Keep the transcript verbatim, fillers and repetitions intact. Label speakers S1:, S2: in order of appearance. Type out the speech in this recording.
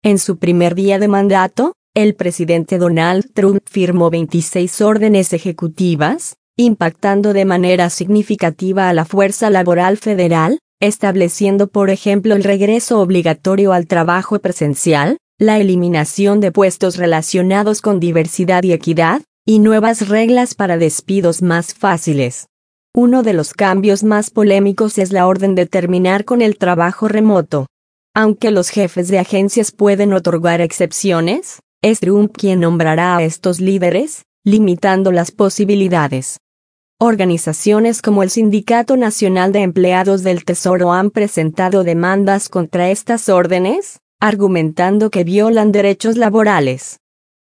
S1: En su primer día de mandato, el presidente Donald Trump firmó veintiséis órdenes ejecutivas, impactando de manera significativa a la fuerza laboral federal, estableciendo por ejemplo el regreso obligatorio al trabajo presencial, la eliminación de puestos relacionados con diversidad y equidad, y nuevas reglas para despidos más fáciles. Uno de los cambios más polémicos es la orden de terminar con el trabajo remoto. Aunque los jefes de agencias pueden otorgar excepciones, es Trump quien nombrará a estos líderes, limitando las posibilidades. Organizaciones como el Sindicato Nacional de Empleados del Tesoro han presentado demandas contra estas órdenes, argumentando que violan derechos laborales.